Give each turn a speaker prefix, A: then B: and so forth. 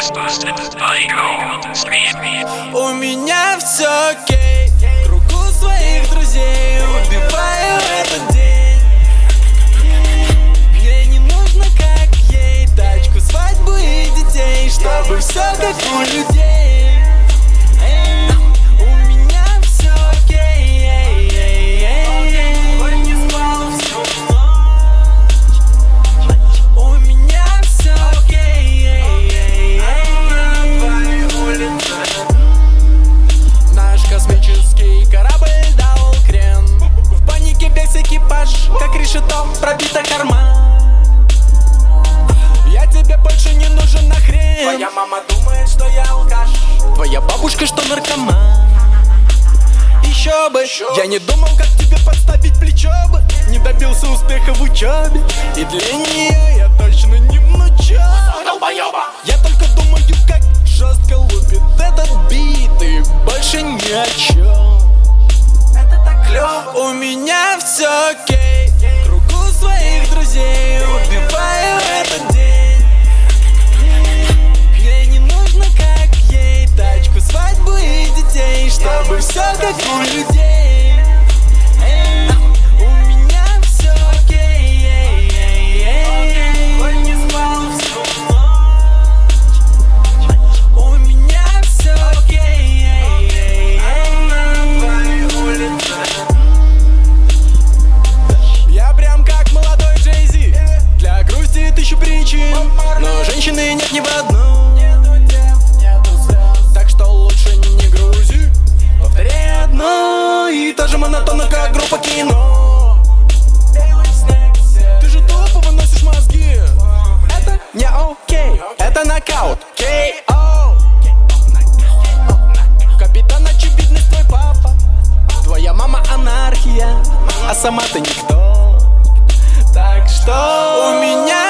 A: У меня все окей, кругу своих друзей убиваю этот день. Мне не нужно, как ей, тачку, свадьбу и детей, чтобы все как у людей. У меня все окей, не спал всю ночь. У меня все окей, на твоей улице. Наш космический корабль дал крен. В панике весь экипаж, как решето, пробита корма. Я тебе больше не нужен нахрен. Твоя мама думает, что я алкаш. Твоя бабушка, что наркоман. Еще бы, я не думал, как тебе подставить плечо бы. Не добился успеха в учебе, и для нее я точно не внучок. Я только думаю, как жестко лупит этот бит, и больше ни о чем. Это так клево. У меня все окей, кругу своих друзей убиваю этот день. Мне не нужно, как ей, тачку, свадьбу и детей, чтобы все как у людей. У меня все окей, не спал всю ночь. У меня все окей, на твоей улице. Я прям как молодой Джей-Зи, для грусти тысячу причин, но женщины нет ни в одной. Так что лучше не грузи, повторяй одно и то же монотонно, как группа кино. Ты же тупо выносишь мозги. Это не окей, это нокаут. K.O. Капитан очевидность твой папа. Твоя мама анархия, а сама ты никто. Так что у меня